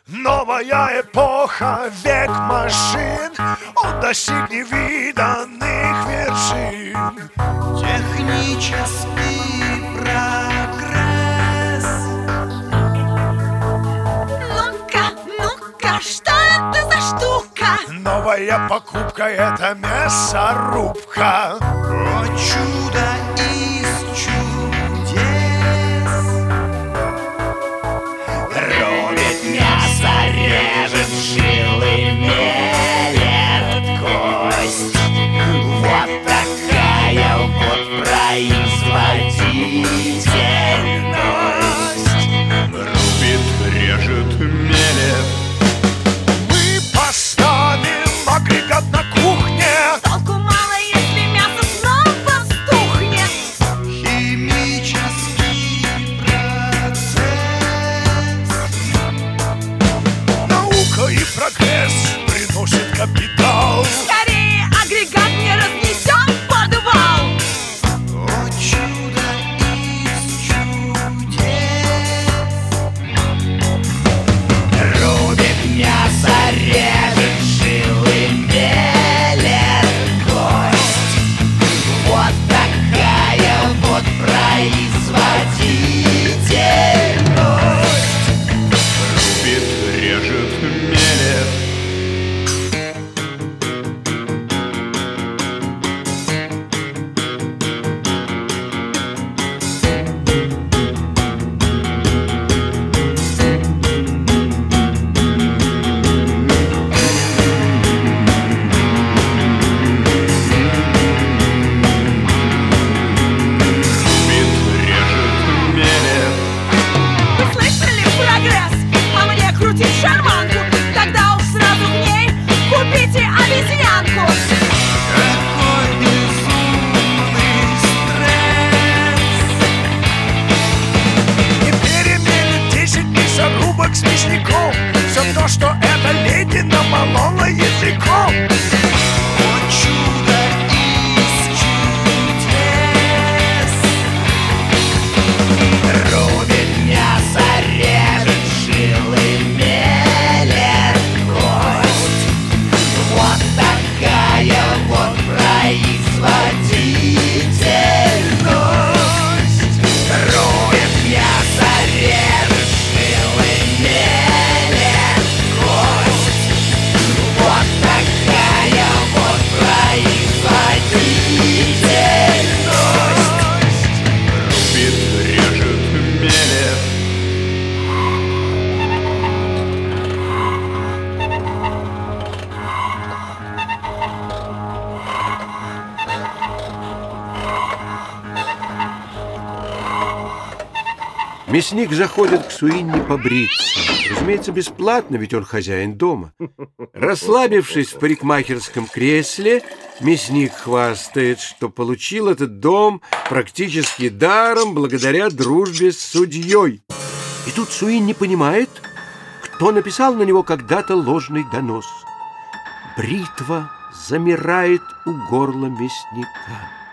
Новая эпоха, век машин, он достиг невиданных вершин. Технический прогресс. Ну-ка, что это за штука? Новая покупка — это мясорубка. О, чудо из чудес! Рубит мясо, режет жилы, мелет кость. Вот такая вот производительность. Рубит, режет, мелет. Мы поставим агрегат на кухне. Толку мало, если мясо снова стухнет. Химический процесс. Наука и прогресс приносит капитал. Скорее агрегат не разнесем в подвал. О, чудо из чудес! Рубит мясо, режет жилы, мелет кость. Вот такая вот производительность. Рубит, режет, мелет. Рубит, режет, мелет. Вы слышали прогресс? А мне крутить шарманку. Тогда уж сразу в ней купите обезьянку. Какой безумный стресс! И переменит 10 мясорубок с мясником. Все то, что эта леди намолола языком. О, чудо из чудес! Рубит мясо, режет жилы, мелет кость. Вот такая вот производительность. Рубит мясо, режет жилы, мелет кость. Вот такая вот производительность. Рубит, режет, мелет. Мясник заходит к Суинни побриться. Разумеется, бесплатно, ведь он хозяин дома. Расслабившись в парикмахерском кресле, мясник хвастает, что получил этот дом практически даром благодаря дружбе с судьей. И тут Суинни понимает, кто написал на него когда-то ложный донос. Бритва замирает у горла мясника.